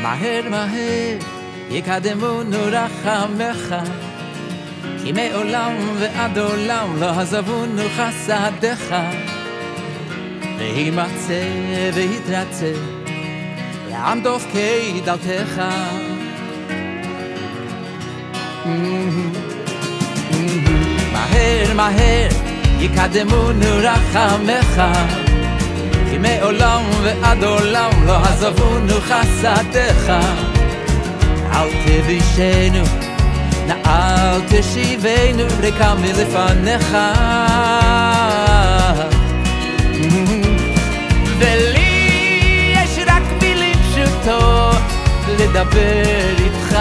מהר מהר יקדמונו רחמך, כי מעולם ועד עולם לא עזבונו חסדיך, וימצא ויתרצה לעם דופקי דלתך. מהר מהר יקדמונו רחמך, כי מעולם ועד עולם לא עזבונו חסדיך. אל תבישנו, אל תשיבנו ריקה מלפניך. ולי יש רק מילים פשוטות לדבר איתך,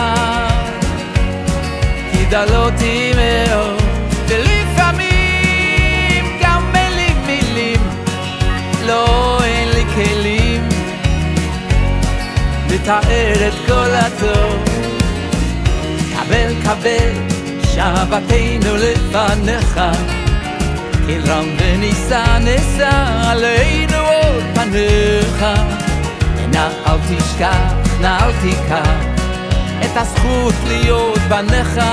כי דלותי מאוד ולפעמים גם מילים לא אין לי כלים לתאר את כל הטוב. קבל קבל שבתנו לפניך, כי רם ונישא נשא עלינו עוד פניך. נא אל תשכח, נא אל תיקח את הזכות להיות בניך.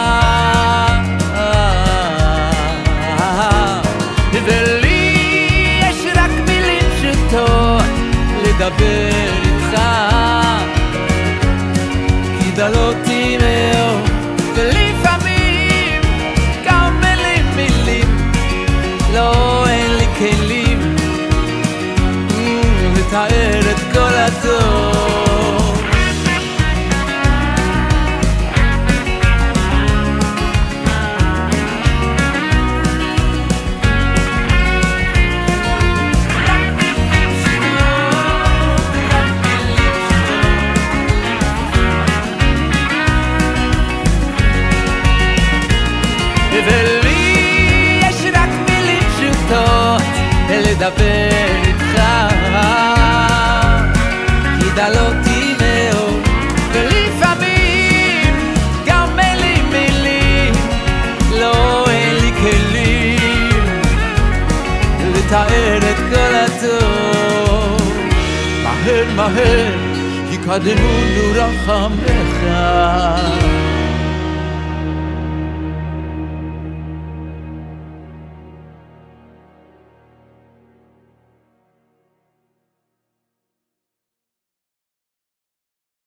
ולי יש רק מילים פשוטות לדבר איתך, כי דלותי מאוד ולפעמים גם מילים לא אין לי כלים לתאר את כל הטוב. ולי יש רק מילים פשוטות לדבר איתך, כי דלותי מאוד ולפעמים גם מילים לא אין לי כלים לתאר את כל הטוב. מהר מהר יקדמונו רחמך,